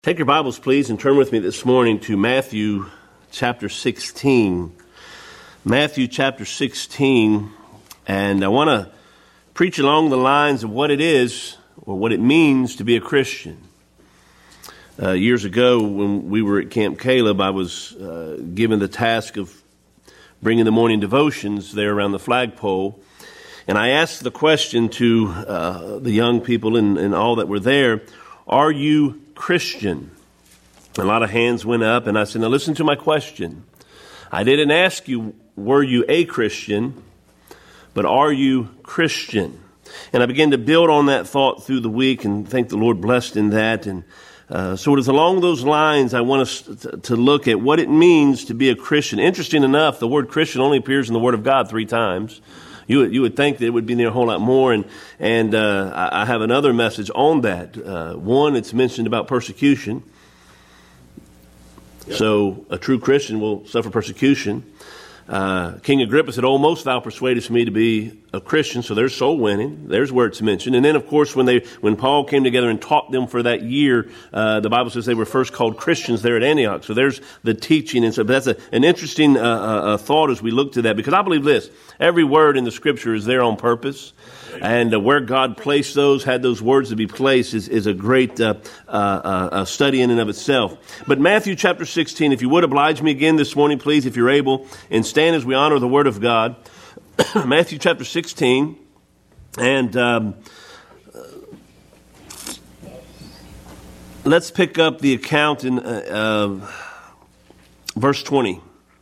Take your Bibles, please, and turn with me this morning to Matthew chapter 16. Matthew chapter 16, and I want to preach along the lines of what it is, or what it means to be a Christian. Years ago, when we were at Camp Caleb, I was given the task of bringing the morning devotions there around the flagpole, and I asked the question to the young people and all that were there, are you Christian? A lot of hands went up, and I said, now listen to my question. I didn't ask you, were you a Christian, but are you Christian? And I began to build on that thought through the week, and thank the Lord blessed in that. And so it is along those lines I want us to look at what it means to be a Christian. Interesting enough, the word Christian only appears in the Word of God 3 times. You would think that it would be there a whole lot more, and I have another message on that. One, it's mentioned about persecution. Yep. So a true Christian will suffer persecution. King Agrippa said, "Almost thou persuadest me to be a Christian." So there's soul winning. There's where it's mentioned. And then, of course, when Paul came together and taught them for that year, the Bible says they were first called Christians there at Antioch. So there's the teaching. And so that's an interesting thought as we look to that. Because I believe this, every word in the Scripture is there on purpose. And where God placed had those words to be placed is a great study in and of itself. But Matthew chapter 16, if you would oblige me again this morning, please, if you're able, and stand as we honor the Word of God. Matthew chapter 16, and let's pick up the account in verse 20.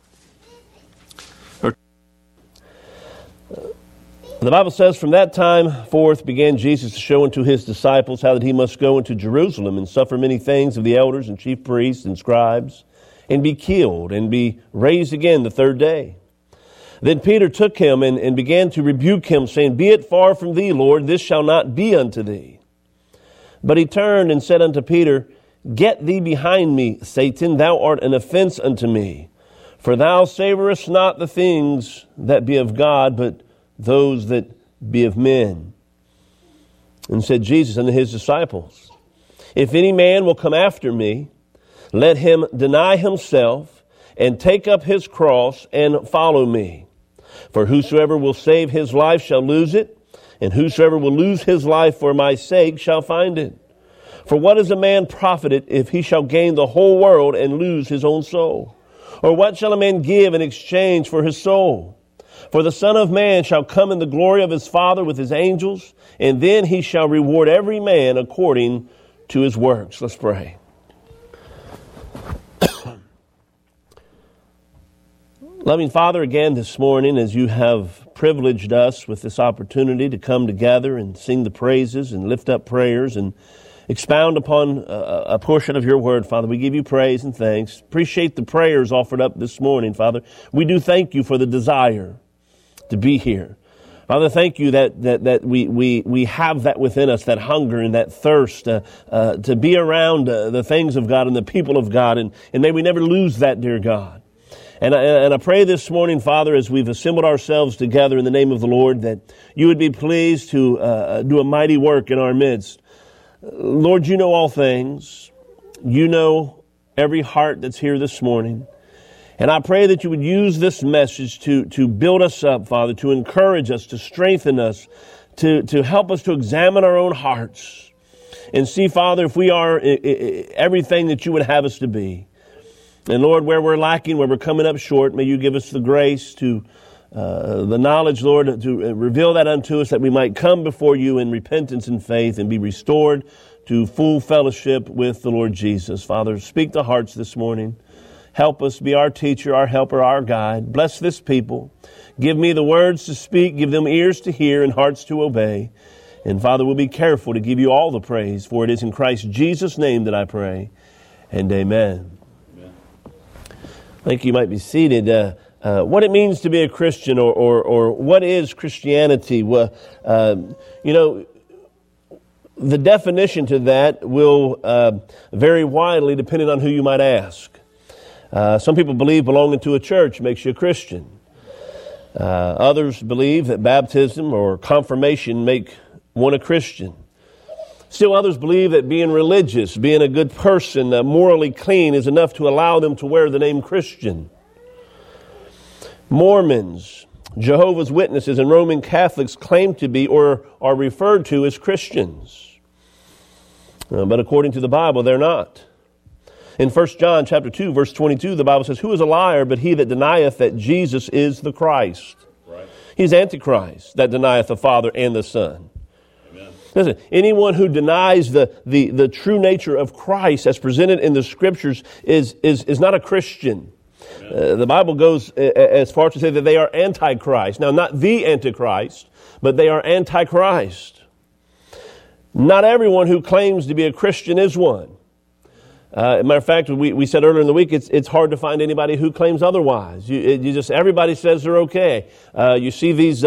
The Bible says, "From that time forth began Jesus to show unto his disciples how that he must go into Jerusalem and suffer many things of the elders and chief priests and scribes, and be killed, and be raised again the third day. Then Peter took him and began to rebuke him, saying, Be it far from thee, Lord, this shall not be unto thee. But he turned and said unto Peter, Get thee behind me, Satan, thou art an offense unto me. For thou savorest not the things that be of God, but those that be of men. And said Jesus unto his disciples, If any man will come after me, let him deny himself and take up his cross and follow me. For whosoever will save his life shall lose it, and whosoever will lose his life for my sake shall find it. For what is a man profited if he shall gain the whole world and lose his own soul? Or what shall a man give in exchange for his soul? For the Son of Man shall come in the glory of his Father with his angels, and then he shall reward every man according to his works." Let's pray. Loving Father, again this morning, as you have privileged us with this opportunity to come together and sing the praises and lift up prayers and expound upon a portion of your word, Father, we give you praise and thanks. Appreciate the prayers offered up this morning, Father. We do thank you for the desire to be here. Father, thank you that we have that within us, that hunger and that thirst to be around the things of God and the people of God, and may we never lose that, dear God. And I pray this morning, Father, as we've assembled ourselves together in the name of the Lord, that you would be pleased to do a mighty work in our midst. Lord, you know all things. You know every heart that's here this morning. And I pray that you would use this message to build us up, Father, to encourage us, to strengthen us, to help us to examine our own hearts and see, Father, if we are everything that you would have us to be. And Lord, where we're lacking, where we're coming up short, may you give us the grace to, the knowledge, Lord, to reveal that unto us, that we might come before you in repentance and faith and be restored to full fellowship with the Lord Jesus. Father, speak to hearts this morning. Help us, be our teacher, our helper, our guide. Bless this people. Give me the words to speak, give them ears to hear and hearts to obey. And Father, we'll be careful to give you all the praise, for it is in Christ Jesus' name that I pray. And amen. I think you might be seated. What it means to be a Christian, or what is Christianity? Well, the definition to that will vary widely depending on who you might ask. Some people believe belonging to a church makes you a Christian. Others believe that baptism or confirmation make one a Christian. Still others believe that being religious, being a good person, morally clean is enough to allow them to wear the name Christian. Mormons, Jehovah's Witnesses, and Roman Catholics claim to be or are referred to as Christians. But according to the Bible, they're not. In 1 John chapter 2, verse 22, the Bible says, "Who is a liar but he that denieth that Jesus is the Christ?" Right. He's Antichrist that denieth the Father and the Son. Listen, anyone who denies the true nature of Christ as presented in the Scriptures is not a Christian. The Bible goes as far as to say that they are Antichrist. Now, not the Antichrist, but they are Antichrist. Not everyone who claims to be a Christian is one. As a matter of fact, we said earlier in the week, it's hard to find anybody who claims otherwise. Everybody says they're okay. You see these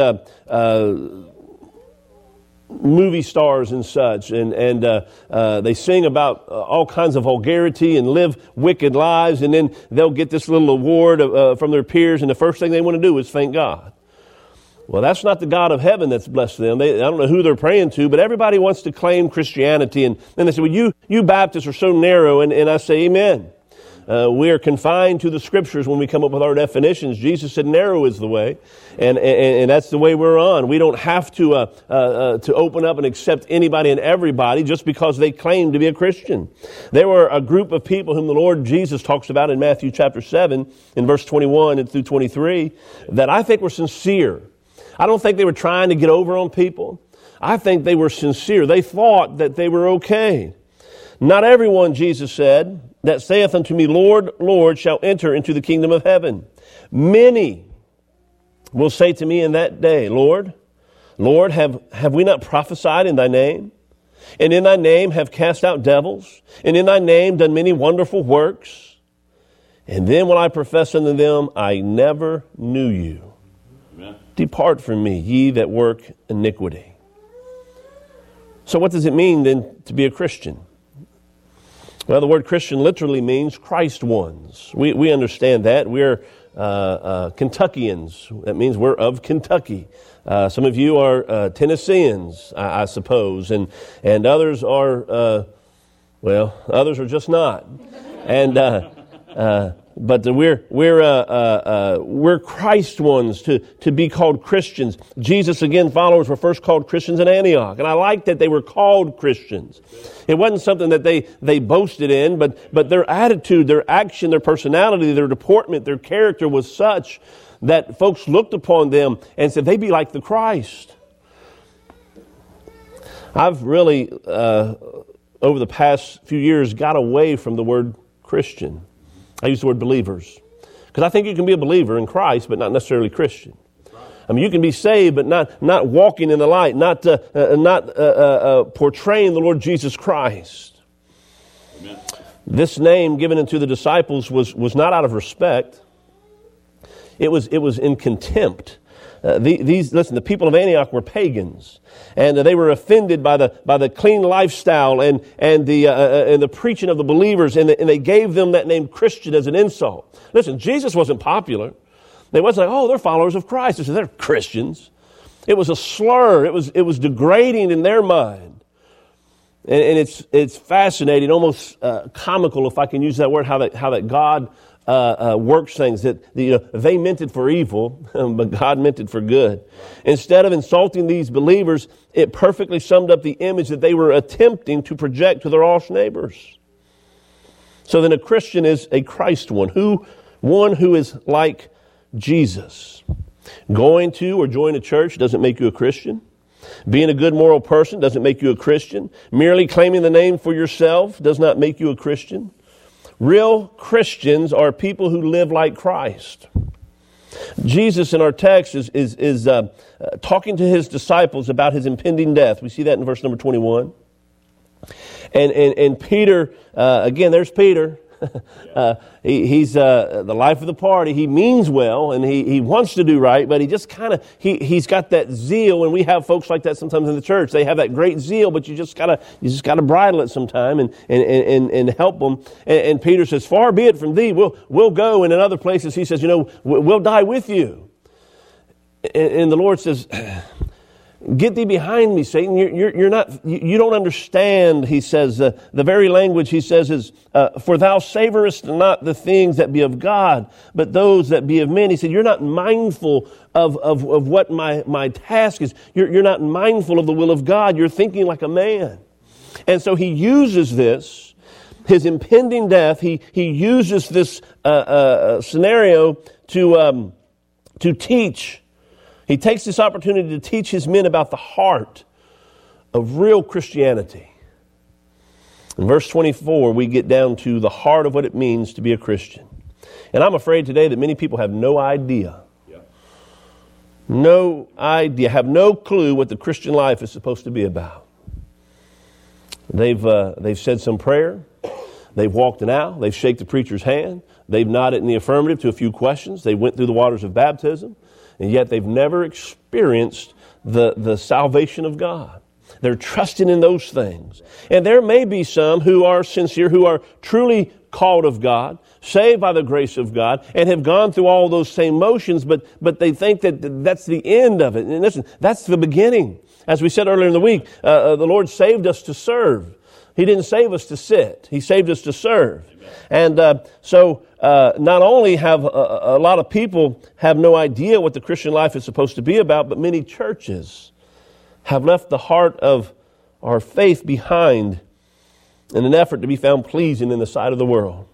movie stars and such, and they sing about all kinds of vulgarity and live wicked lives, and then they'll get this little award from their peers, and the first thing they want to do is thank God. Well, that's not the God of heaven that's blessed them. I don't know who they're praying to, but everybody wants to claim Christianity, and then they say, well, you Baptists are so narrow, and I say, amen. We are confined to the Scriptures when we come up with our definitions. Jesus said narrow is the way, and that's the way we're on. We don't have to open up and accept anybody and everybody just because they claim to be a Christian. There were a group of people whom the Lord Jesus talks about in Matthew chapter 7, in verse 21 and through 23, that I think were sincere. I don't think they were trying to get over on people. I think they were sincere. They thought that they were okay. Not everyone, Jesus said, that saith unto me, Lord, Lord, shall enter into the kingdom of heaven. Many will say to me in that day, Lord, Lord, have we not prophesied in thy name? And in thy name have cast out devils? And in thy name done many wonderful works? And then will I profess unto them, I never knew you. Amen. Depart from me, ye that work iniquity. So what does it mean then to be a Christian? Well, the word Christian literally means Christ ones. We understand that. We're Kentuckians. That means we're of Kentucky. Some of you are Tennesseans, I suppose, and others are, others are just not. But we're Christ ones to be called Christians. Jesus, again, followers were first called Christians in Antioch. And I like that they were called Christians. It wasn't something that they boasted in, but their attitude, their action, their personality, their deportment, their character was such that folks looked upon them and said, they be like the Christ. I've really, over the past few years, got away from the word Christian. I use the word believers. Because I think you can be a believer in Christ, but not necessarily Christian. I mean, you can be saved, but not walking in the light, not portraying the Lord Jesus Christ. Amen. This name given unto the disciples was not out of respect. It was in contempt. The people of Antioch were pagans, and they were offended by the clean lifestyle and the preaching of the believers, and they gave them that name Christian as an insult. Listen, Jesus wasn't popular. They wasn't like, oh, they're followers of Christ. They said they're Christians. It was a slur. It was degrading in their mind, and it's fascinating, almost comical, if I can use that word, how that God works things, that they meant it for evil, but God meant it for good. Instead of insulting these believers, it perfectly summed up the image that they were attempting to project to their lost neighbors. So then a Christian is a Christ one who is like Jesus. Going to or join a church doesn't make you a Christian. Being a good moral person doesn't make you a Christian. Merely claiming the name for yourself does not make you a Christian. Real Christians are people who live like Christ. Jesus in our text is talking to his disciples about his impending death. We see that in verse number 21. And Peter, again, there's Peter. He's the life of the party. He means well, and he wants to do right, but he just he's got that zeal, and we have folks like that sometimes in the church. They have that great zeal, but you just gotta bridle it sometime and help them. And Peter says, "Far be it from thee. We'll go." And in other places, he says, "We'll die with you." And the Lord says, Get thee behind me, Satan. You don't understand, he says. The very language he says is, for thou savorest not the things that be of God, but those that be of men. He said, you're not mindful of what my task is. You're not mindful of the will of God. You're thinking like a man. And so he uses this, his impending death, he uses this scenario to teach. He takes this opportunity to teach his men about the heart of real Christianity. In verse 24, we get down to the heart of what it means to be a Christian. And I'm afraid today that many people have no idea. No idea, have no clue what the Christian life is supposed to be about. They've said some prayer. They've walked an aisle. They've shaken the preacher's hand. They've nodded in the affirmative to a few questions. They went through the waters of baptism. And yet they've never experienced the salvation of God. They're trusting in those things. And there may be some who are sincere, who are truly called of God, saved by the grace of God, and have gone through all those same motions, but they think that that's the end of it. And listen, that's the beginning. As we said earlier in the week, the Lord saved us to serve. He didn't save us to sit. He saved us to serve. And so not only have a lot of people have no idea what the Christian life is supposed to be about, but many churches have left the heart of our faith behind in an effort to be found pleasing in the sight of the world.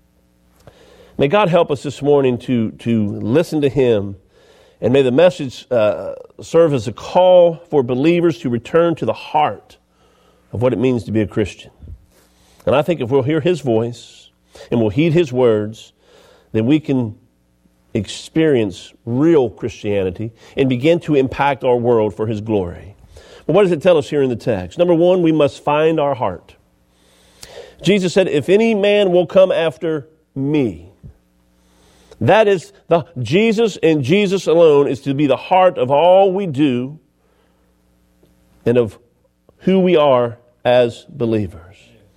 May God help us this morning to listen to Him, and may the message serve as a call for believers to return to the heart of what it means to be a Christian. And I think if we'll hear His voice and we'll heed His words, then we can experience real Christianity and begin to impact our world for His glory. But what does it tell us here in the text? Number one, we must find our heart. Jesus said, if any man will come after me. That is, Jesus and Jesus alone is to be the heart of all we do and of who we are as believers.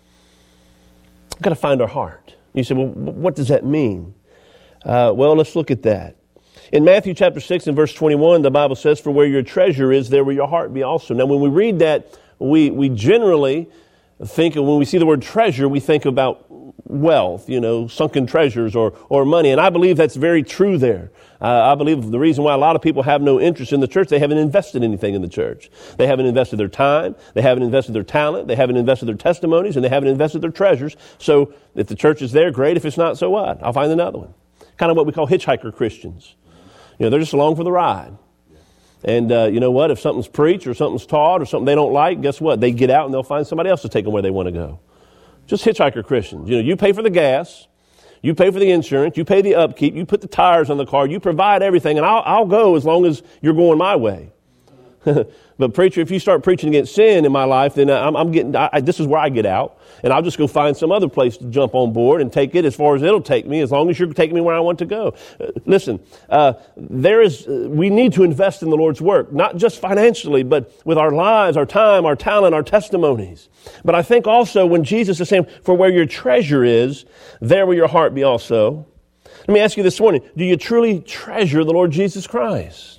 We've got to find our heart. You say, well, what does that mean? Well, let's look at that. In Matthew chapter 6 and verse 21, the Bible says, for where your treasure is, there will your heart be also. Now, when we read that, we generally think, when we see the word treasure, we think about wealth, sunken treasures or money. And I believe that's very true there. I believe the reason why a lot of people have no interest in the church, they haven't invested anything in the church. They haven't invested their time, they haven't invested their talent, they haven't invested their testimonies, and they haven't invested their treasures. So if the church is there, great. If it's not, so what? I'll find another one. Kind of what we call hitchhiker Christians. They're just along for the ride. And you know what? If something's preached or something's taught or something they don't like, guess what? They get out and they'll find somebody else to take them where they want to go. Just hitchhiker Christians. You pay for the gas, you pay for the insurance, you pay the upkeep, you put the tires on the car, you provide everything, and I'll go as long as you're going my way. But preacher, if you start preaching against sin in my life, then this is where I get out, and I'll just go find some other place to jump on board and take it as far as it'll take me, as long as you're taking me where I want to go. Listen, we need to invest in the Lord's work, not just financially, but with our lives, our time, our talent, our testimonies. But I think also when Jesus is saying, for where your treasure is, there will your heart be also. Let me ask you this morning, do you truly treasure the Lord Jesus Christ?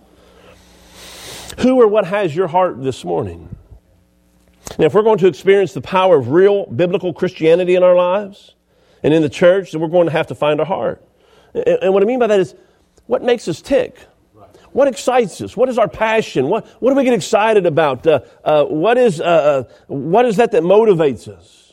Who or what has your heart this morning? Now, if we're going to experience the power of real biblical Christianity in our lives and in the church, then we're going to have to find our heart. And what I mean by that is, what makes us tick? What excites us? What is our passion? What do we get excited about? What is that motivates us?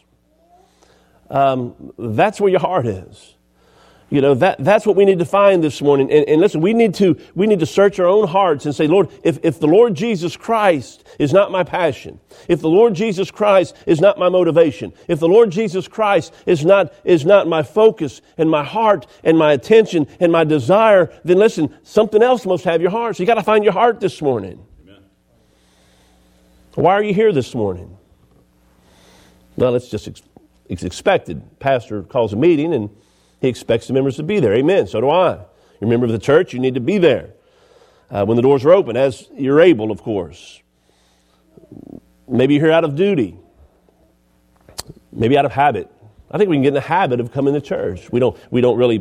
That's where your heart is. That's what we need to find this morning. And listen, we need to search our own hearts and say, Lord, if the Lord Jesus Christ is not my passion, if the Lord Jesus Christ is not my motivation, if the Lord Jesus Christ is not my focus and my heart and my attention and my desire, then listen, something else must have your heart. So you got to find your heart this morning. Amen. Why are you here this morning? Well, it's expected. Pastor calls a meeting and he expects the members to be there. Amen. So do I. You're a member of the church, you need to be there. When the doors are open, as you're able, of course. Maybe you're here out of duty. Maybe out of habit. I think we can get in the habit of coming to church. We don't really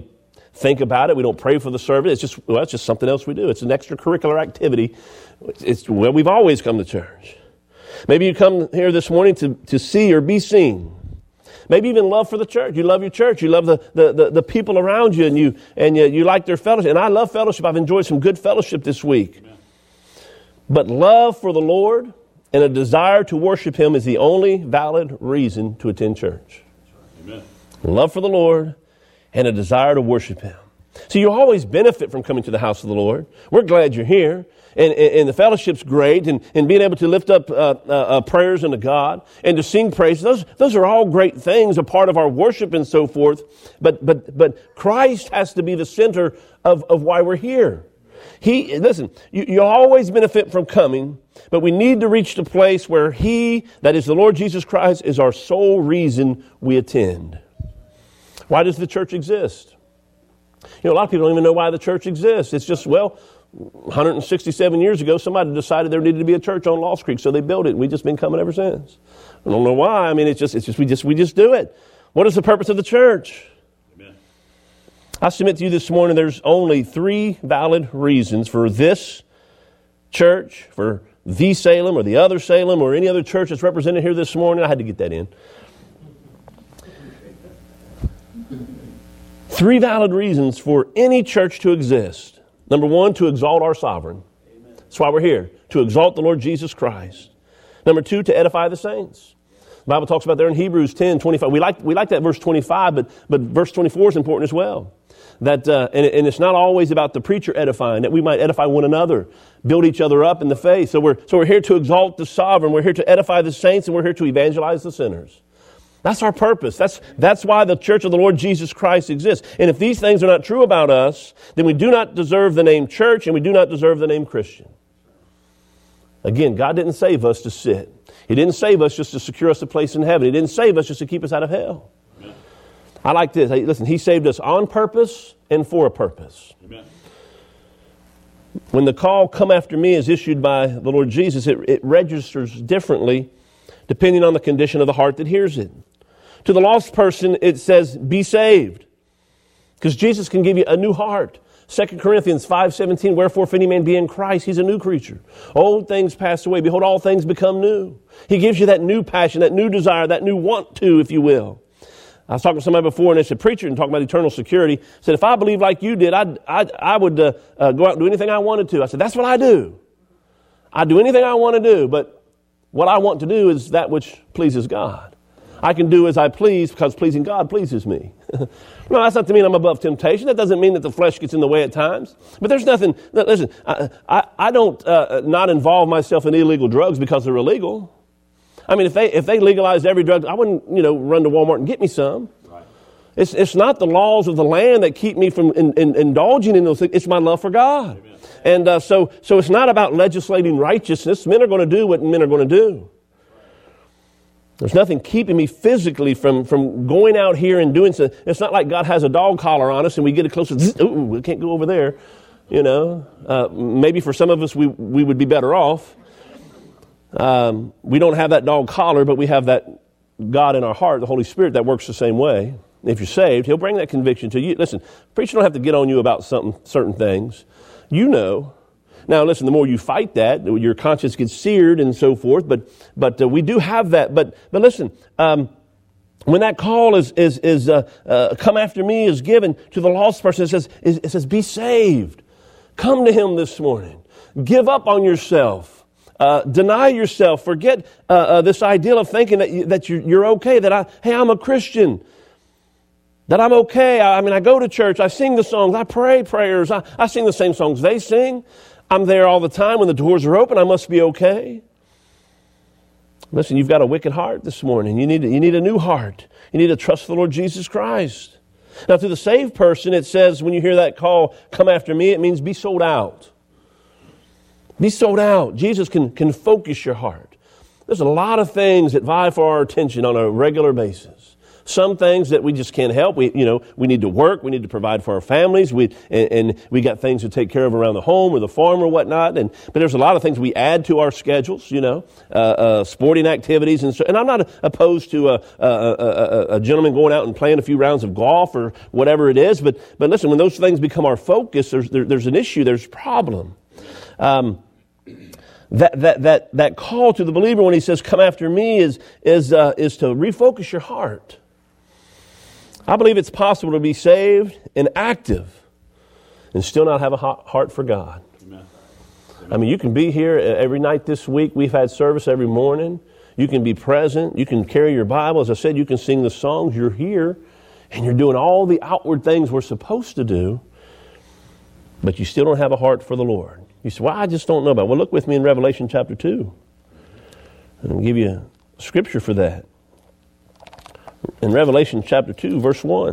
think about it. We don't pray for the service. It's just something else we do. It's an extracurricular activity. It's where we've always come to church. Maybe you come here this morning to see or be seen. Maybe even love for the church. You love your church. You love the people around you, and you like their fellowship. And I love fellowship. I've enjoyed some good fellowship this week. Amen. But love for the Lord and a desire to worship Him is the only valid reason to attend church. Amen. Love for the Lord and a desire to worship Him. So you always benefit from coming to the house of the Lord. We're glad you're here. And the fellowship's great, and being able to lift up prayers unto God and to sing praise. Those are all great things, a part of our worship and so forth. But Christ has to be the center of why we're here. Listen, you always benefit from coming, but we need to reach the place where He, that is the Lord Jesus Christ, is our sole reason we attend. Why does the church exist? A lot of people don't even know why the church exists. It's just, 167 years ago, somebody decided there needed to be a church on Lost Creek, so they built it, and we've just been coming ever since. I don't know why. I mean, we just do it. What is the purpose of the church? Amen. I submit to you this morning, there's only 3 valid reasons for this church, for the Salem or the other Salem or any other church that's represented here this morning. I had to get that in. 3 valid reasons for any church to exist. Number 1, to exalt our sovereign. Amen. That's why we're here, to exalt the Lord Jesus Christ. Number 2, to edify the saints. The Bible talks about there in Hebrews 10:25. We like that verse 25, but verse 24 is important as well. That and it's not always about the preacher edifying, that we might edify one another, build each other up in the faith. So we're here to exalt the sovereign. We're here to edify the saints, and we're here to evangelize the sinners. That's our purpose. That's why the church of the Lord Jesus Christ exists. And if these things are not true about us, then we do not deserve the name church, and we do not deserve the name Christian. Again, God didn't save us to sit. He didn't save us just to secure us a place in heaven. He didn't save us just to keep us out of hell. Amen. I like this. Hey, listen, He saved us on purpose and for a purpose. Amen. When the call, "Come after me," is issued by the Lord Jesus, it registers differently depending on the condition of the heart that hears it. To the lost person, it says, "Be saved." Because Jesus can give you a new heart. 2 Corinthians 5:17, "Wherefore if any man be in Christ, he's a new creature. Old things pass away. Behold, all things become new." He gives you that new passion, that new desire, that new want to, if you will. I was talking to somebody before, and they said, "Preacher," and talking about eternal security, said, "If I believed like you did, I would go out and do anything I wanted to." I said, "That's what I do. I do anything I want to do, but what I want to do is that which pleases God. I can do as I please because pleasing God pleases me." No, that's not to mean I'm above temptation. That doesn't mean that the flesh gets in the way at times. But there's nothing, listen, I don't not involve myself in illegal drugs because they're illegal. I mean, if they legalized every drug, I wouldn't, run to Walmart and get me some. Right. It's not the laws of the land that keep me from indulging in those things. It's my love for God. Amen. And so it's not about legislating righteousness. Men are going to do what men are going to do. There's nothing keeping me physically from going out here and doing so. It's not like God has a dog collar on us and we get it closer. Ooh, we can't go over there. Maybe for some of us we would be better off. We don't have that dog collar, but we have that God in our heart, the Holy Spirit, that works the same way. If you're saved, He'll bring that conviction to you. Listen, preacher don't have to get on you about certain things. You know. Now, listen, the more you fight that, your conscience gets seared and so forth, but we do have that. But listen, when that call is "Come after me" is given to the lost person, it says, "Be saved." Come to Him this morning. Give up on yourself. Deny yourself. Forget this ideal of thinking that you're okay, I'm a Christian. That I'm okay. I go to church. I sing the songs. I pray prayers. I sing the same songs they sing. I'm there all the time. When the doors are open, I must be okay. Listen, you've got a wicked heart this morning. You need a new heart. You need to trust the Lord Jesus Christ. Now, to the saved person, it says, when you hear that call, "Come after me," it means be sold out. Be sold out. Jesus can focus your heart. There's a lot of things that vie for our attention on a regular basis. some things that we just can't help. We need to work. We need to provide for our families. We got things to take care of around the home or the farm or whatnot. But there's a lot of things we add to our schedules, sporting activities. And I'm not opposed to a gentleman going out and playing a few rounds of golf or whatever it is. But listen, when those things become our focus, there's an issue, there's a problem. That call to the believer when he says, come after me, is to refocus your heart. I believe it's possible to be saved and active and still not have a heart for God. Amen. I mean, you can be here every night this week. We've had service every morning. You can be present. You can carry your Bible. As I said, you can sing the songs. You're here and you're doing all the outward things we're supposed to do, but you still don't have a heart for the Lord. You say, well, I just don't know about it. Well, look with me in Revelation chapter 2. I'll give you a scripture for that. In Revelation chapter 2, verse 1.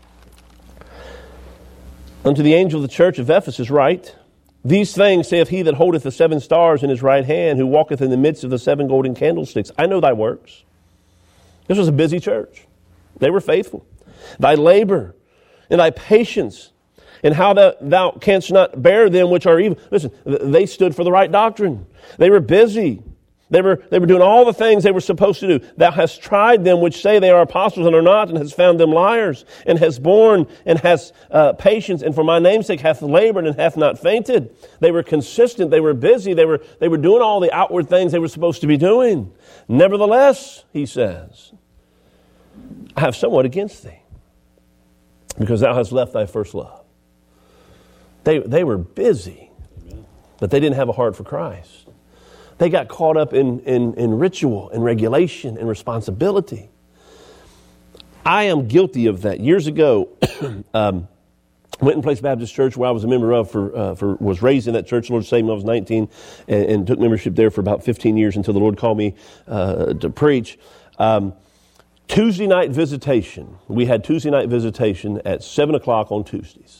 Unto the angel of the church of Ephesus write, these things saith he that holdeth the 7 stars in his right hand, who walketh in the midst of the 7 golden candlesticks. I know thy works. This was a busy church. They were faithful. Thy labor and thy patience, and how thou canst not bear them which are evil. Listen, they stood for the right doctrine. They were busy. They were doing all the things they were supposed to do. Thou hast tried them which say they are apostles and are not, and hast found them liars, and hast borne and hast patience, and for my name's sake hath labored and hath not fainted. They were consistent. They were busy. They were doing all the outward things they were supposed to be doing. Nevertheless, he says, I have somewhat against thee, because thou hast left thy first love. They were busy, but they didn't have a heart for Christ. They got caught up in ritual and regulation and responsibility. I am guilty of that. Years ago, Winton Place Baptist Church, where I was a member of, was raised in that church. The Lord saved me when I was 19 and took membership there for about 15 years until the Lord called me to preach. Tuesday night visitation. We had Tuesday night visitation at 7 o'clock on Tuesdays.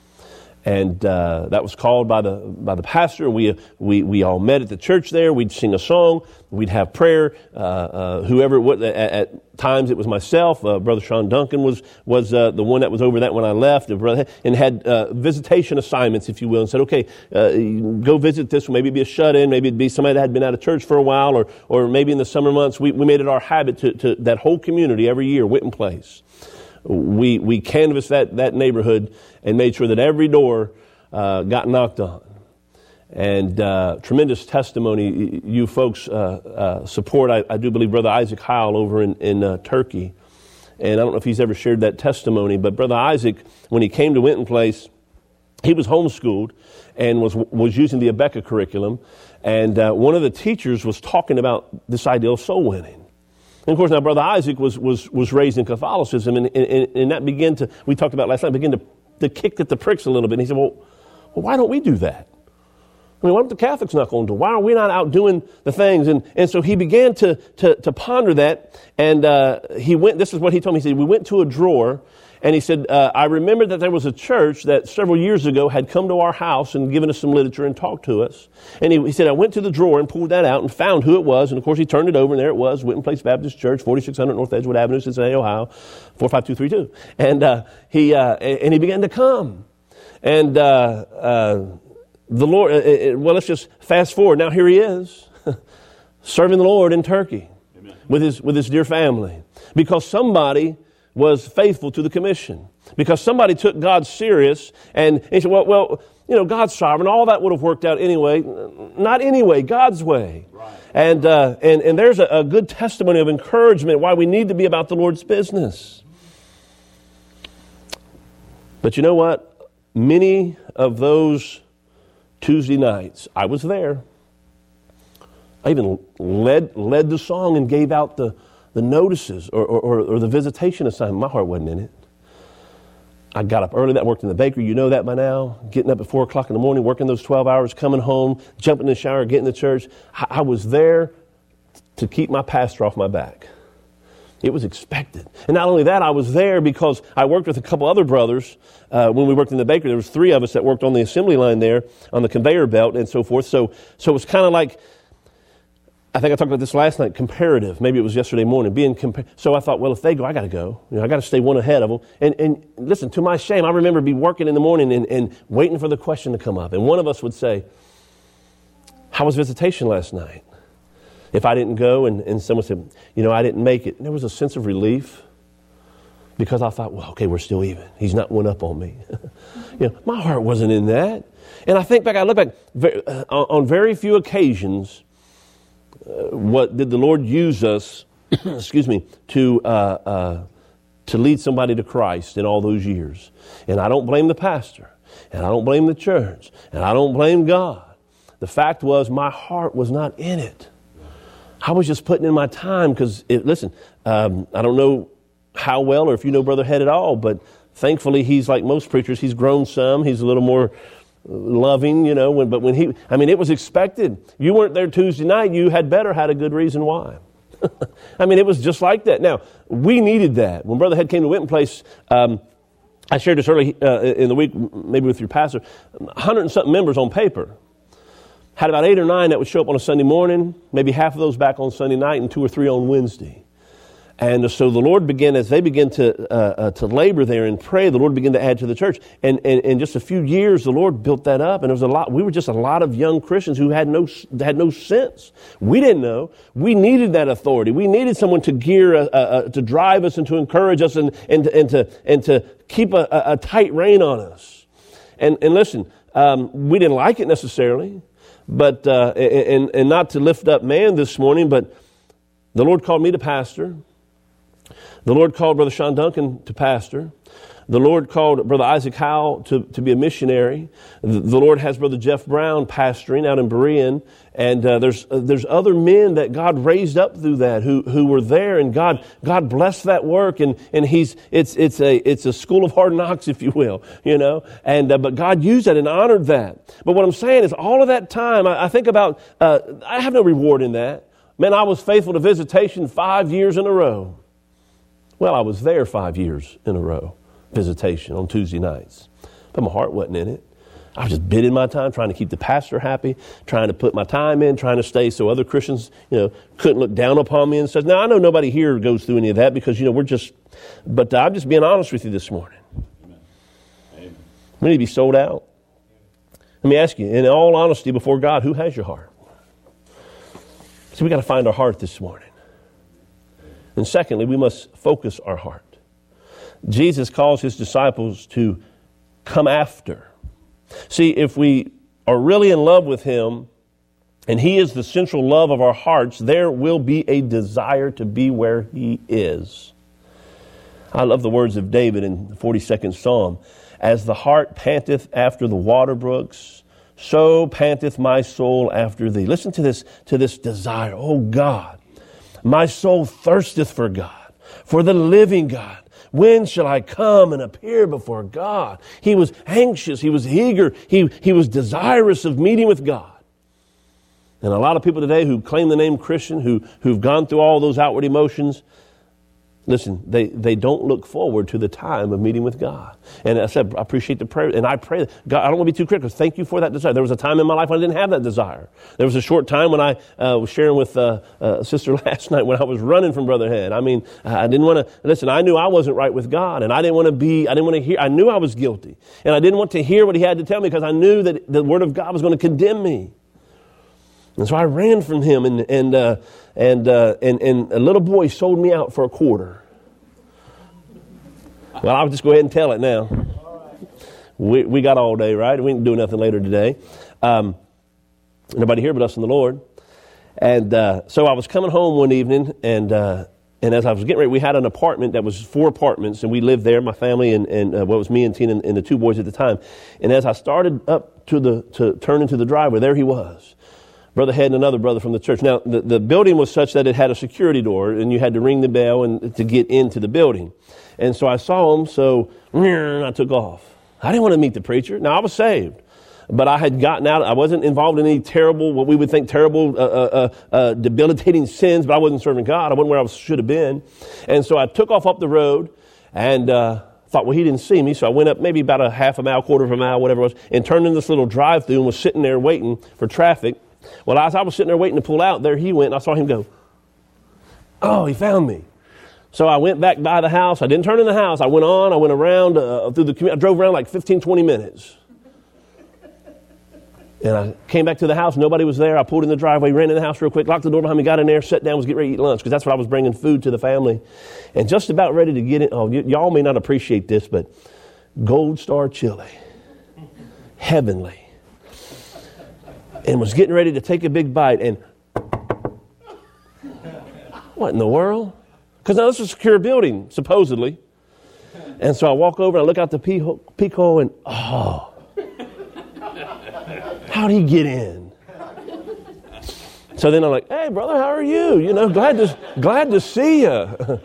And that was called by the pastor. We all met at the church there. We'd sing a song. We'd have prayer. Whoever it was, at times it was myself. Brother Sean Duncan was the one that was over that when I left, and had visitation assignments, if you will, and said, okay, go visit this one. Maybe it'd be a shut-in. Maybe it'd be somebody that had been out of church for a while, or maybe in the summer months. We made it our habit to that whole community every year, Winton Place. We canvassed that neighborhood and made sure that every door got knocked on. And tremendous testimony you folks support. I do believe Brother Isaac Heil over in Turkey. And I don't know if he's ever shared that testimony, but Brother Isaac, when he came to Winton Place, he was homeschooled and was using the Abeka curriculum. And one of the teachers was talking about this idea of soul winning. And of course, now Brother Isaac was raised in Catholicism, and that began to, we talked about last night, began to kick at the pricks a little bit. And he said, well, why don't we do that? I mean, why don't the Catholics not going to? Why are we not out doing the things? And so he began to ponder that, and he went, this is what he told me. He said, we went to a drawer, and he said, I remembered that there was a church that several years ago had come to our house and given us some literature and talked to us. And he said, I went to the drawer and pulled that out and found who it was. And of course, he turned it over, and there it was, Winton Place Baptist Church, 4600 North Edgewood Avenue, Cincinnati, Ohio, 45232. And he began to come. And the Lord, well, let's just fast forward. Now here he is, serving the Lord in Turkey. Amen. with his dear family, because somebody was faithful to the commission, because somebody took God serious, and he said, well, God's sovereign. All that would have worked out anyway. Not anyway, God's way. Right. And there's a good testimony of encouragement why we need to be about the Lord's business. But you know what? Many of those Tuesday nights, I was there. I even led the song and gave out the notices or the visitation assignment. My heart wasn't in it. I got up early. That worked in the bakery. You know that by now. Getting up at 4 o'clock in the morning, working those 12 hours, coming home, jumping in the shower, getting to church. I was there to keep my pastor off my back. It was expected. And not only that, I was there because I worked with a couple other brothers. When we worked in the bakery, there was 3 of us that worked on the assembly line there, on the conveyor belt and so forth. So it was kind of like I think I talked about this last night, comparative. Maybe it was yesterday morning. So I thought, well, if they go, I got to go. I got to stay one ahead of them. And listen, to my shame, I remember be working in the morning and waiting for the question to come up. And one of us would say, how was visitation last night? If I didn't go and someone said, I didn't make it. And there was a sense of relief because I thought, well, okay, we're still even. He's not one up on me. My heart wasn't in that. And I look back, on very few occasions, what did the Lord use us, to lead somebody to Christ in all those years? And I don't blame the pastor, and I don't blame the church, and I don't blame God. The fact was, my heart was not in it. I was just putting in my time because, I don't know how well or if you know Brother Head at all, but thankfully he's like most preachers. He's grown some. He's a little more loving, but when it was expected. You weren't there Tuesday night. You had better had a good reason why. It was just like that. Now, we needed that. When Brother Head came to Winton Place, I shared this early in the week, maybe with your pastor, 100 and something members on paper. Had about 8 or 9 that would show up on a Sunday morning, maybe half of those back on Sunday night, and 2 or 3 on Wednesday. And so the Lord began, as they began to labor there and pray, the Lord began to add to the church. And in just a few years, the Lord built that up. And it was a lot. We were just a lot of young Christians who had no sense. We didn't know. We needed that authority. We needed someone to to drive us and to encourage us and to keep a tight rein on us. And listen, we didn't like it necessarily, but and not to lift up man this morning, but the Lord called me to pastor. The Lord called Brother Sean Duncan to pastor. The Lord called Brother Isaac Howell to be a missionary. The Lord has Brother Jeff Brown pastoring out in Berean. And there's other men that God raised up through that who were there, and God blessed that work. And it's a school of hard knocks, if you will, but God used that and honored that. But what I'm saying is all of that time, I think about, I have no reward in that. Man, I was faithful to visitation 5 years in a row. Well, I was there 5 years in a row, visitation on Tuesday nights. But my heart wasn't in it. I was just bidding my time, trying to keep the pastor happy, trying to put my time in, trying to stay so other Christians, couldn't look down upon me and such. Now, I know nobody here goes through any of that because, but I'm just being honest with you this morning. Amen. We need to be sold out. Let me ask you, in all honesty before God, who has your heart? See, we got to find our heart this morning. And secondly, we must focus our heart. Jesus calls his disciples to come after. See, if we are really in love with him and he is the central love of our hearts, there will be a desire to be where he is. I love the words of David in the 42nd Psalm. As the hart panteth after the water brooks, so panteth my soul after thee. Listen to this desire. Oh God, my soul thirsteth for God, for the living God. When shall I come and appear before God? He was anxious. He was eager. He was desirous of meeting with God. And a lot of people today who claim the name Christian, who've gone through all those outward emotions, listen, they don't look forward to the time of meeting with God. And I said, I appreciate the prayer. And I pray, God, I don't want to be too critical. Thank you for that desire. There was a time in my life when I didn't have that desire. There was a short time when I was sharing with a sister last night when I was running from Brother Head. I didn't want to, listen, I knew I wasn't right with God. And I didn't want to hear, I knew I was guilty. And I didn't want to hear what he had to tell me because I knew that the Word of God was going to condemn me. And so I ran from him, and a little boy sold me out for $0.25. Well, I'll just go ahead and tell it now. We got all day, right? We didn't do nothing later today. Nobody here but us and the Lord. And so I was coming home one evening, and as I was getting ready, we had an apartment that was 4 apartments, and we lived there, my family, and it was me and Tina and the 2 boys at the time. And as I started up to turn into the driveway, there he was. Brother Head and another brother from the church. Now, the building was such that it had a security door, and you had to ring the bell and to get into the building. And so I saw him, so I took off. I didn't want to meet the preacher. Now, I was saved, but I had gotten out. I wasn't involved in any terrible, what we would think terrible, debilitating sins, but I wasn't serving God. I wasn't where I should have been. And so I took off up the road and thought, well, he didn't see me. So I went up maybe about a half a mile, quarter of a mile, whatever it was, and turned in this little drive-through and was sitting there waiting for traffic. Well, as I was sitting there waiting to pull out, there he went, and I saw him go, oh, he found me. So I went back by the house. I didn't turn in the house. I went around through the community. I drove around like 15, 20 minutes. And I came back to the house. Nobody was there. I pulled in the driveway, ran in the house real quick, locked the door behind me, got in there, sat down, was getting ready to eat lunch because that's what I was bringing food to the family. And just about ready to get in. Oh, y'all may not appreciate this, but Gold Star chili. Heavenly. And was getting ready to take a big bite. And what in the world? Because now this is a secure building, supposedly. And so I walk over and I look out the peephole and, oh. How'd he get in? So then I'm like, hey, brother, how are you? You know, glad to see you.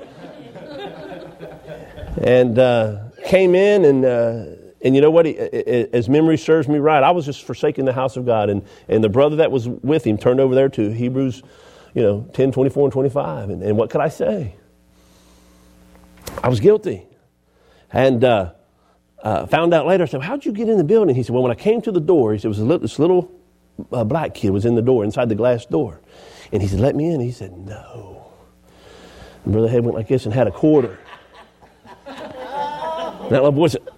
And came in and you know what? As memory serves me right, I was just forsaking the house of God. And the brother that was with him turned over there to Hebrews, 10, 24, and 25. And what could I say? I was guilty. And found out later, I said, how'd you get in the building? He said, well, when I came to the door, he said, this little black kid was in the door, inside the glass door. And he said, let me in. He said, no. And Brother Head went like this and had a quarter. And that little boy said,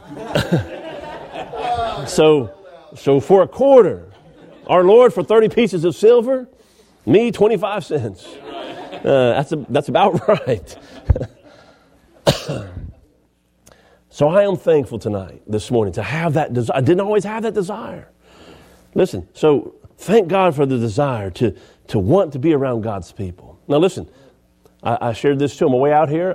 so for a quarter, our Lord for 30 pieces of silver, me 25 cents. That's about right. So I am thankful tonight, this morning, to have that desire. I didn't always have that desire. Listen, so thank God for the desire to want to be around God's people. Now listen, I shared this too on my way out here.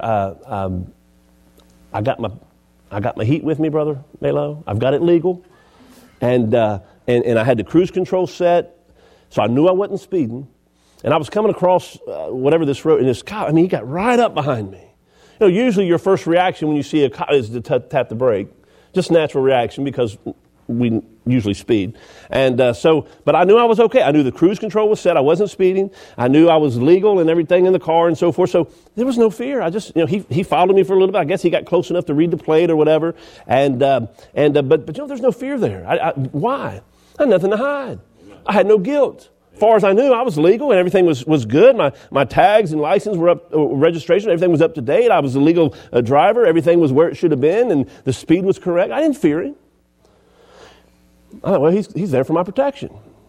I got my heat with me, Brother Melo. I've got it legal. And I had the cruise control set, so I knew I wasn't speeding. And I was coming across whatever this road, and this cop, he got right up behind me. Usually your first reaction when you see a cop is to tap the brake. Just natural reaction because we usually speed. And but I knew I was okay. I knew the cruise control was set. I wasn't speeding. I knew I was legal and everything in the car and so forth. So there was no fear. I just, he followed me for a little bit. I guess he got close enough to read the plate or whatever. But there's no fear there. Why? I had nothing to hide. I had no guilt. As far as I knew, I was legal and everything was good. My tags and license were up, registration, everything was up to date. I was a legal driver. Everything was where it should have been and the speed was correct. I didn't fear him. I thought, well, he's there for my protection.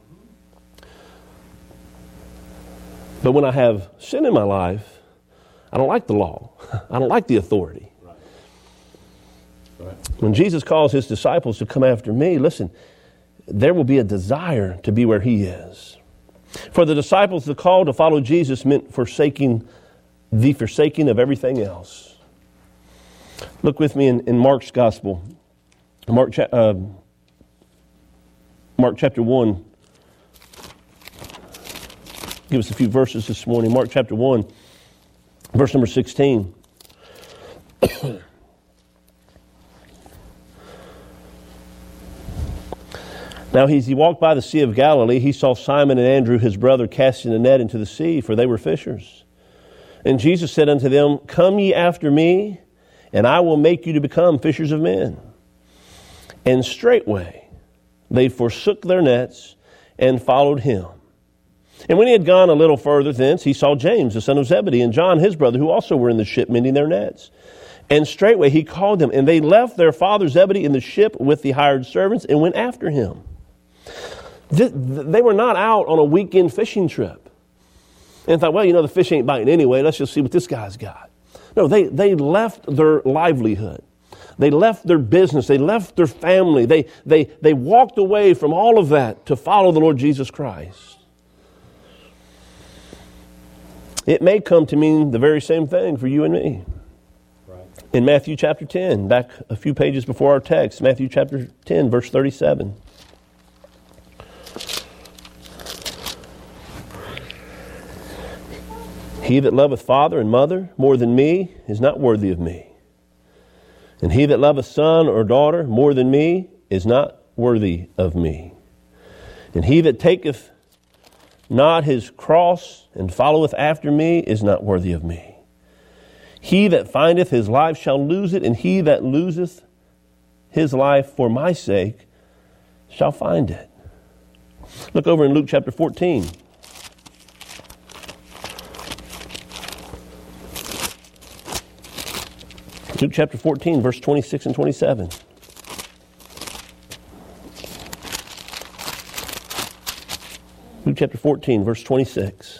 But when I have sin in my life, I don't like the law. I don't like the authority. Right. When Jesus calls his disciples to come after me, listen, there will be a desire to be where he is. For the disciples, the call to follow Jesus meant forsaking of everything else. Look with me in Mark's Gospel. Mark chapter 1. Give us a few verses this morning. Mark chapter 1, verse number 16. Now, as he walked by the Sea of Galilee, he saw Simon and Andrew, his brother, casting a net into the sea, for they were fishers. And Jesus said unto them, come ye after me, and I will make you to become fishers of men. And straightway they forsook their nets and followed him. And when he had gone a little further thence, he saw James, the son of Zebedee, and John, his brother, who also were in the ship mending their nets. And straightway he called them, and they left their father Zebedee in the ship with the hired servants and went after him. They were not out on a weekend fishing trip and thought, well, the fish ain't biting anyway. Let's just see what this guy's got. No, they left their livelihood. They left their business. They left their family. They walked away from all of that to follow the Lord Jesus Christ. It may come to mean the very same thing for you and me. Right. In Matthew chapter 10, back a few pages before our text, Matthew chapter 10, verse 37. He that loveth father and mother more than me is not worthy of me. And he that loveth son or daughter more than me is not worthy of me. And he that taketh not his cross and followeth after me is not worthy of me. He that findeth his life shall lose it, and he that loseth his life for my sake shall find it. Look over in Luke chapter 14. Luke chapter 14, verse 26 and 27. Luke chapter 14, verse 26.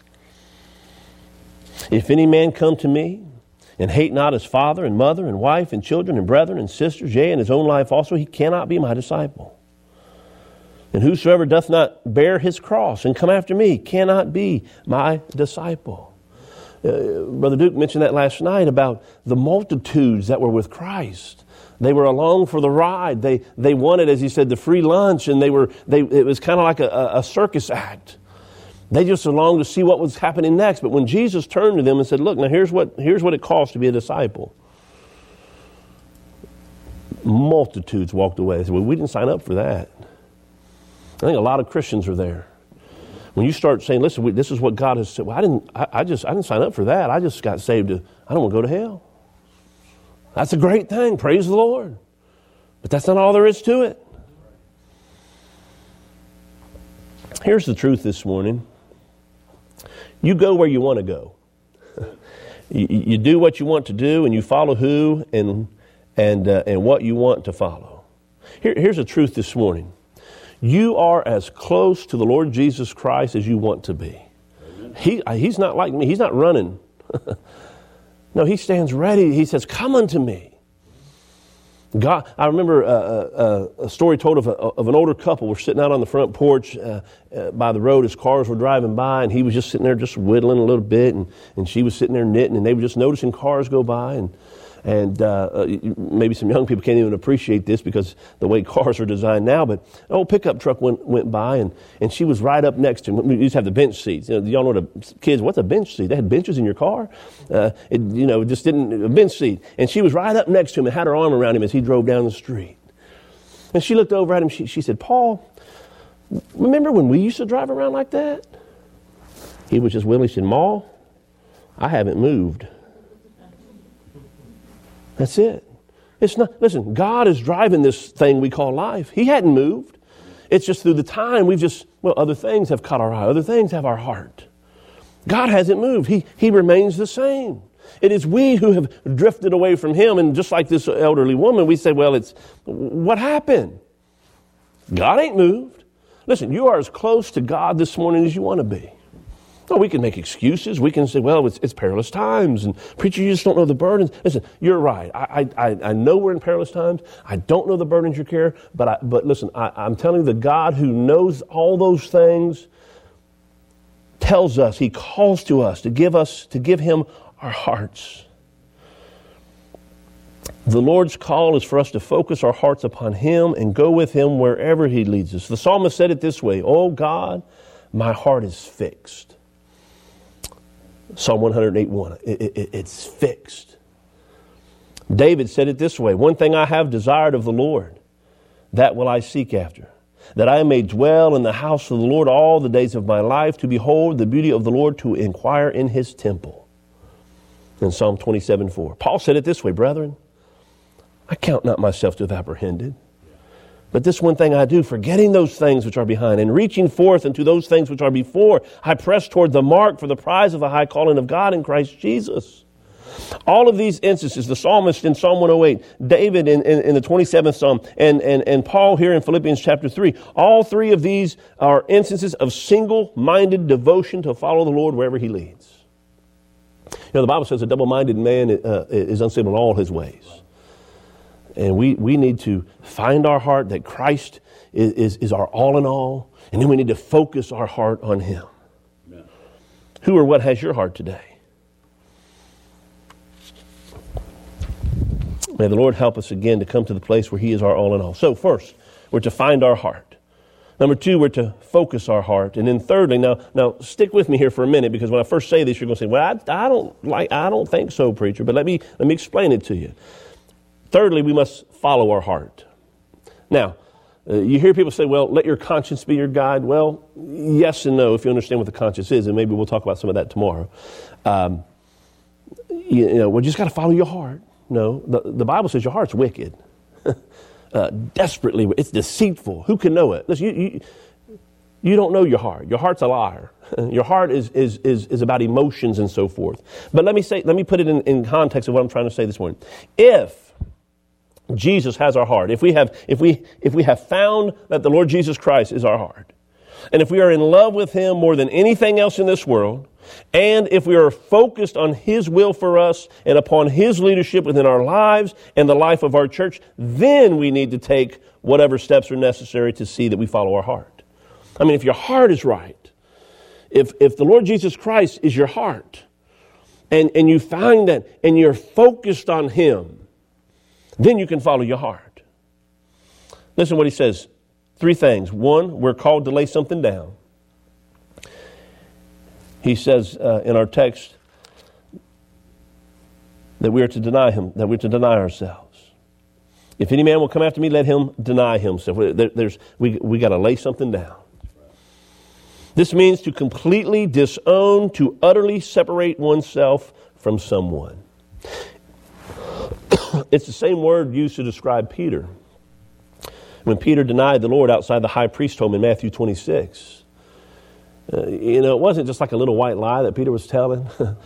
If any man come to me and hate not his father and mother and wife and children and brethren and sisters, yea, and his own life also, he cannot be my disciple. And whosoever doth not bear his cross and come after me cannot be my disciple. Brother Duke mentioned that last night about the multitudes that were with Christ. They were along for the ride. They wanted, as he said, the free lunch, and it was kind of like a circus act. They just along to see what was happening next. But when Jesus turned to them and said, look, now here's what it costs to be a disciple. Multitudes walked away. They said, well, we didn't sign up for that. I think a lot of Christians are there. When you start saying, listen, this is what God has said. Well, I didn't sign up for that. I just got saved. I don't want to go to hell. That's a great thing. Praise the Lord. But that's not all there is to it. Here's the truth this morning. You go where you want to go. You do what you want to do, and you follow who and what you want to follow. Here's the truth this morning. You are as close to the Lord Jesus Christ as you want to be. He's not like me. He's not running. No, he stands ready. He says, come unto me. God, I remember a story told of an older couple. We're sitting out on the front porch by the road as cars were driving by, and he was just sitting there just whittling a little bit, and she was sitting there knitting, and they were just noticing cars go by, and maybe some young people can't even appreciate this because the way cars are designed now, but an old pickup truck went by, and she was right up next to him. We used to have the bench seats. Y'all know what what's a bench seat? They had benches in your car? A bench seat. And she was right up next to him and had her arm around him as he drove down the street. And she looked over at him. She said, Paul, remember when we used to drive around like that? He was just willing. He said, Ma, I haven't moved. That's it. It's not. Listen, God is driving this thing we call life. He hadn't moved. It's just through the time other things have caught our eye. Other things have our heart. God hasn't moved. He remains the same. It is we who have drifted away from Him. And just like this elderly woman, we say, well, what happened? God ain't moved. Listen, you are as close to God this morning as you want to be. Oh, we can make excuses. We can say, well, it's perilous times. And preacher, you just don't know the burdens. Listen, you're right. I know we're in perilous times. I don't know the burdens you carry. But listen, I'm telling you, the God who knows all those things tells us, He calls to us to give Him our hearts. The Lord's call is for us to focus our hearts upon Him and go with Him wherever He leads us. The psalmist said it this way, oh God, my heart is fixed. Psalm 108:1. It's fixed. David said it this way, one thing I have desired of the Lord, that will I seek after, that I may dwell in the house of the Lord all the days of my life, to behold the beauty of the Lord, to inquire in His temple. In Psalm 27:4. Paul said it this way, brethren, I count not myself to have apprehended, but this one thing I do, forgetting those things which are behind and reaching forth unto those things which are before, I press toward the mark for the prize of the high calling of God in Christ Jesus. All of these instances, the psalmist in Psalm 108, David in the 27th Psalm, and Paul here in Philippians chapter 3, all three of these are instances of single-minded devotion to follow the Lord wherever He leads. The Bible says a double-minded man is unstable in all his ways. And we need to find our heart that Christ is our all in all. And then we need to focus our heart on Him. Amen. Who or what has your heart today? May the Lord help us again to come to the place where He is our all in all. So first, we're to find our heart. Number two, we're to focus our heart. And then thirdly, now stick with me here for a minute, because when I first say this, you're going to say, well, I don't think so, preacher. But let me explain it to you. Thirdly, we must follow our heart. Now, you hear people say, well, let your conscience be your guide. Well, yes and no, if you understand what the conscience is, and maybe we'll talk about some of that tomorrow. We just got to follow your heart. No, the Bible says your heart's wicked. Desperately, it's deceitful. Who can know it? Listen, You don't know your heart. Your heart's a liar. Your heart is about emotions and so forth. But let me put it in context of what I'm trying to say this morning. If Jesus has our heart, if we have found that the Lord Jesus Christ is our heart, and if we are in love with Him more than anything else in this world, and if we are focused on His will for us and upon His leadership within our lives and the life of our church, then we need to take whatever steps are necessary to see that we follow our heart. I mean, if your heart is right, if the Lord Jesus Christ is your heart, and you find that and you're focused on Him, then you can follow your heart. Listen to what he says. 3 things. 1, we're called to lay something down. He says in our text that we are to deny Him, that we're to deny ourselves. If any man will come after me, let him deny himself. We got to lay something down. This means to completely disown, to utterly separate oneself from someone. It's the same word used to describe Peter. When Peter denied the Lord outside the high priest home in Matthew 26. It wasn't just like a little white lie that Peter was telling.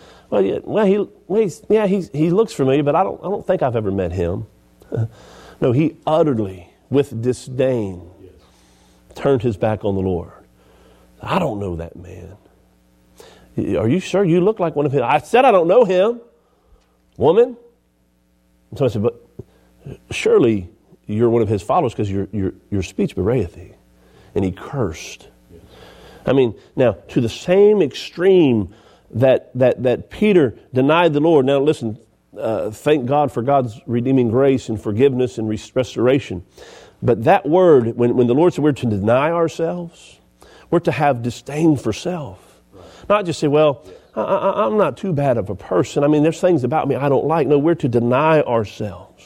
He looks familiar, but I don't think I've ever met him. No, he utterly, with disdain, turned his back on the Lord. I don't know that man. Are you sure? You look like one of his. I said I don't know him. Woman. And so I said, but surely you're one of his followers because your speech bewrayeth thee. And he cursed. I mean, now, to the same extreme that Peter denied the Lord. Now, listen, thank God for God's redeeming grace and forgiveness and restoration. But that word, when the Lord said we're to deny ourselves, we're to have disdain for self. Not just say, well, I'm not too bad of a person. I mean, there's things about me I don't like. No, we're to deny ourselves.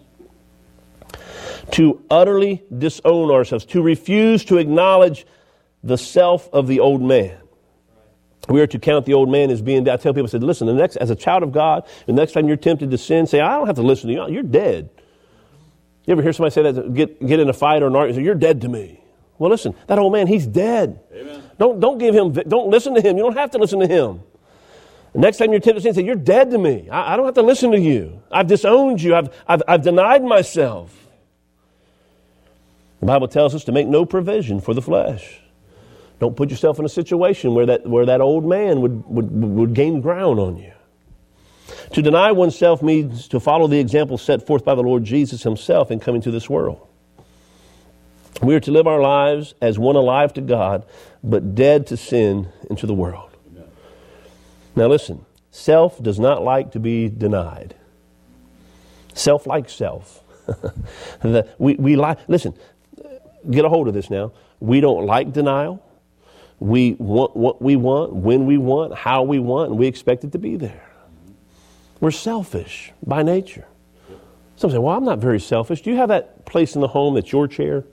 To utterly disown ourselves. To refuse to acknowledge the self of the old man. We are to count the old man as being dead. I tell people, I said, listen, as a child of God, the next time you're tempted to sin, say, I don't have to listen to you. You're dead. You ever hear somebody say that, get in a fight or an argument, say, you're dead to me. Well, listen, that old man, he's dead. Amen. Don't listen to him. You don't have to listen to him. The next time you're tempted to sin, say, you're dead to me. I don't have to listen to you. I've disowned you. I've denied myself. The Bible tells us to make no provision for the flesh. Don't put yourself in a situation where that old man would gain ground on you. To deny oneself means to follow the example set forth by the Lord Jesus Himself in coming to this world. We are to live our lives as one alive to God, but dead to sin and to the world. Amen. Now listen, self does not like to be denied. Self likes self. we like. Listen, get a hold of this now. We don't like denial. We want what we want, when we want, how we want, and we expect it to be there. We're selfish by nature. Some say, well, I'm not very selfish. Do you have that place in the home that's your chair?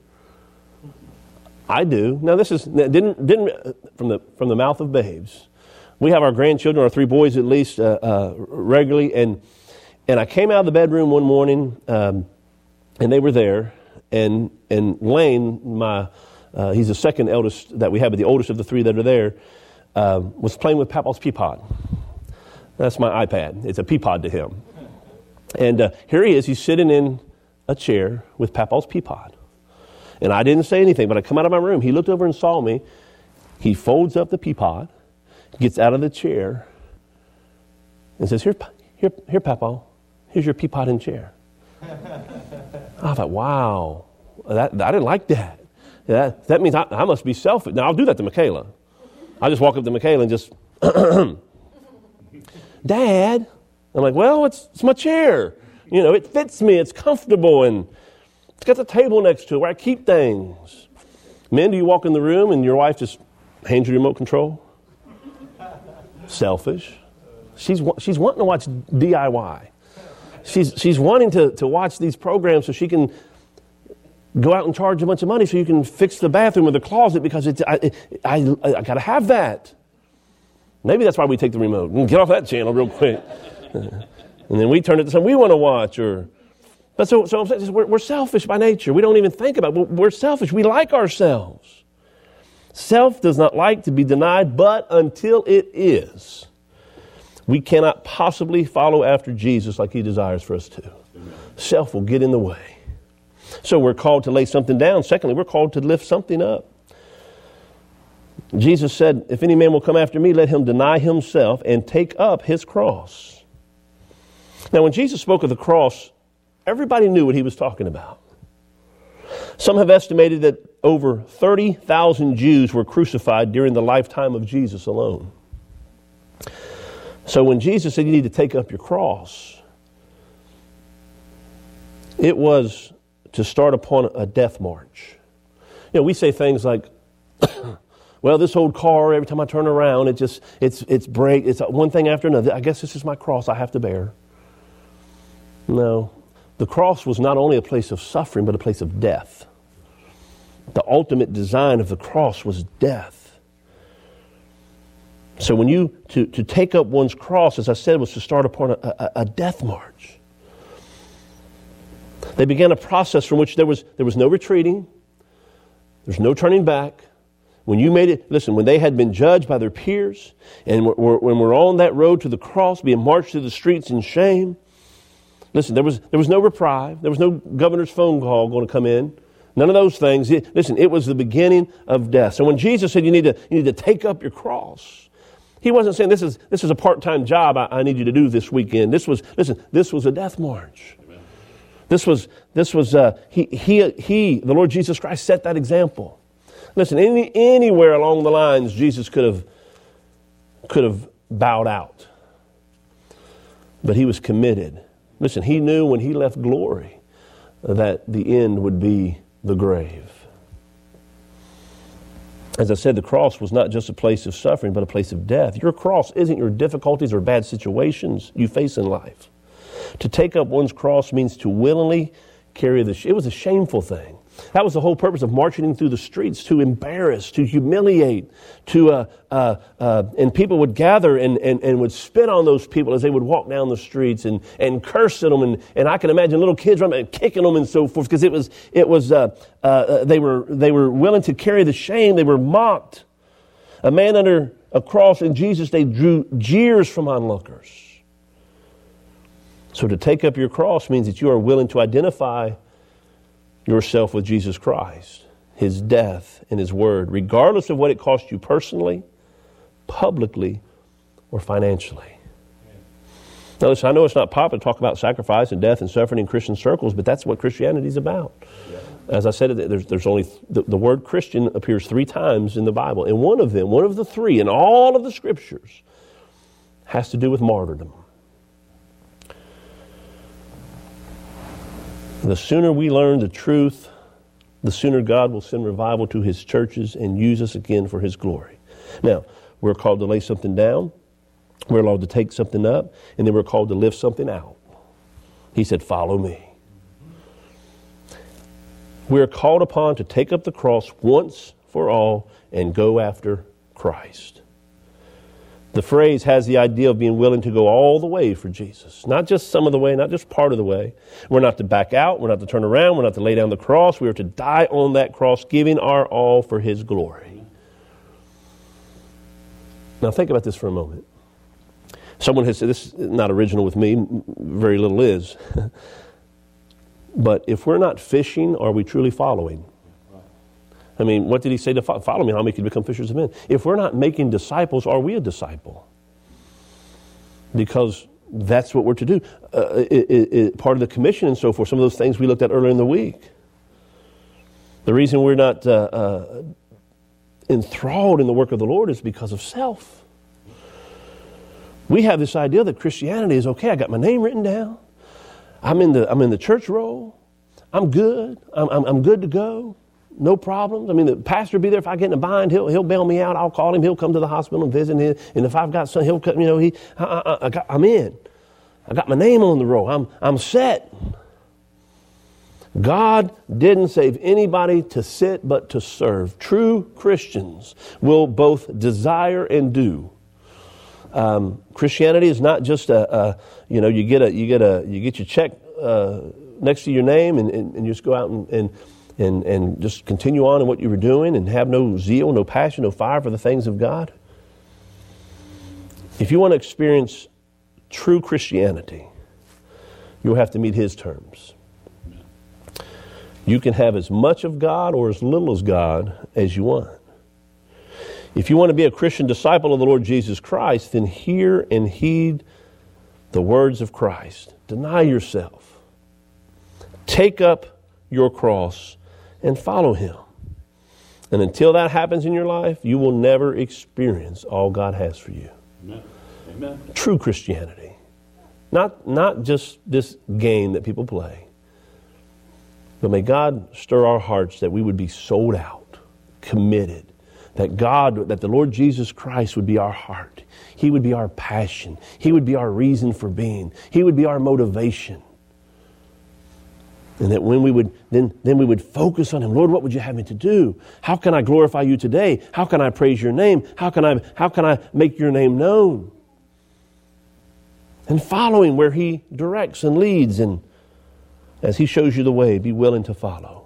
I do. Now, this is didn't from the mouth of babes. We have our grandchildren, our 3 boys at least, regularly, and I came out of the bedroom one morning, and they were there, and Lane, he's the second eldest that we have, but the oldest of the 3 that are there, was playing with Papa's Peapod. That's my iPad. It's a Peapod to him. And here he is. He's sitting in a chair with Papa's Peapod. And I didn't say anything, but I come out of my room. He looked over and saw me. He folds up the Peapod, gets out of the chair, and says, Here, Papa, here's your Peapod and chair. I thought, wow, I didn't like that. That means I must be selfish. Now, I'll do that to Michaela. I just walk up to Michaela and just, Dad. I'm like, well, it's my chair. It fits me. It's comfortable, and it's got the table next to it where I keep things. Men, do you walk in the room and your wife just hands you the remote control? Selfish. She's wanting to watch DIY. She's wanting to watch these programs so she can go out and charge a bunch of money so you can fix the bathroom or the closet because I got to have that. Maybe that's why we take the remote. Get off that channel real quick. And then we turn it to something we want to watch. But so I'm saying we're selfish by nature. We don't even think about it. We're selfish. We like ourselves. Self does not like to be denied, but until it is, we cannot possibly follow after Jesus like he desires for us to. Amen. Self will get in the way. So we're called to lay something down. Secondly, we're called to lift something up. Jesus said, if any man will come after me, let him deny himself and take up his cross. Now, when Jesus spoke of the cross, everybody knew what he was talking about. Some have estimated that over 30,000 Jews were crucified during the lifetime of Jesus alone. So when Jesus said you need to take up your cross, it was to start upon a death march. You know, we say things like, well, this old car, every time I turn around, it's break. It's one thing after another. I guess this is my cross I have to bear. No, the cross was not only a place of suffering, but a place of death. The ultimate design of the cross was death. So when to take up one's cross, as I said, was to start upon a death march. They began a process from which there was no retreating. There's no turning back. When you made it, listen, when they had been judged by their peers, and when we're on that road to the cross, being marched through the streets in shame, listen, there was no reprieve. There was no governor's phone call going to come in. None of those things. Listen, it was the beginning of death. So when Jesus said you need to take up your cross, he wasn't saying this is a part-time job I need you to do this weekend. This was a death march. Amen. This was the Lord Jesus Christ set that example. Listen, anywhere along the lines Jesus could have bowed out. But he was committed. Listen, he knew when he left glory that the end would be the grave. As I said, the cross was not just a place of suffering, but a place of death. Your cross isn't your difficulties or bad situations you face in life. To take up one's cross means to willingly carry it was a shameful thing. That was the whole purpose of marching through the streets, to embarrass, to humiliate, and people would gather and would spit on those people as they would walk down the streets and curse at them, and I can imagine little kids running and kicking them and so forth, because they were willing to carry the shame. They were mocked. A man under a cross in Jesus' day drew jeers from onlookers. So to take up your cross means that you are willing to identify yourself with Jesus Christ, his death and his word, regardless of what it cost you personally, publicly, or financially. Now listen, I know it's not popular to talk about sacrifice and death and suffering in Christian circles, but that's what Christianity is about. Yeah. As I said, there's only the word Christian appears 3 times in the Bible, and one of the 3 in all of the scriptures has to do with martyrdom. The sooner we learn the truth, the sooner God will send revival to his churches and use us again for his glory. Now, we're called to lay something down. We're allowed to take something up. And then we're called to lift something out. He said, follow me. We're called upon to take up the cross once for all and go after Christ. The phrase has the idea of being willing to go all the way for Jesus. Not just some of the way, not just part of the way. We're not to back out. We're not to turn around. We're not to lay down the cross. We are to die on that cross, giving our all for his glory. Now think about this for a moment. Someone has said, this is not original with me, very little is. But if we're not fishing, are we truly following? I mean, what did he say to follow me? How many can become fishers of men? If we're not making disciples, are we a disciple? Because that's what we're to do. Part of the commission and so forth, some of those things we looked at earlier in the week. The reason we're not enthralled in the work of the Lord is because of self. We have this idea that Christianity is okay. I got my name written down. I'm in the church roll. I'm good. I'm good to go. No problems. I mean, the pastor will be there. If I get in a bind, he'll bail me out. I'll call him. He'll come to the hospital and visit him. And if I've got something, he'll cut. I'm in. I got my name on the roll. I'm set. God didn't save anybody to sit, but to serve. True Christians will both desire and do. Christianity is not just you get your check next to your name and you just go out and and just continue on in what you were doing and have no zeal, no passion, no fire for the things of God? If you want to experience true Christianity, you'll have to meet His terms. You can have as much of God or as little as God as you want. If you want to be a Christian disciple of the Lord Jesus Christ, then hear and heed the words of Christ. Deny yourself. Take up your cross and follow Him. And until that happens in your life, you will never experience all God has for you. Amen. Amen. True Christianity. Not just this game that people play. But may God stir our hearts that we would be sold out, committed, that the Lord Jesus Christ would be our heart. He would be our passion. He would be our reason for being. He would be our motivation. And that when we would then we would focus on Him. Lord, what would you have me to do? How can I glorify you today? How can I praise your name? How can I make your name known? And following where He directs and leads, and as He shows you the way, be willing to follow.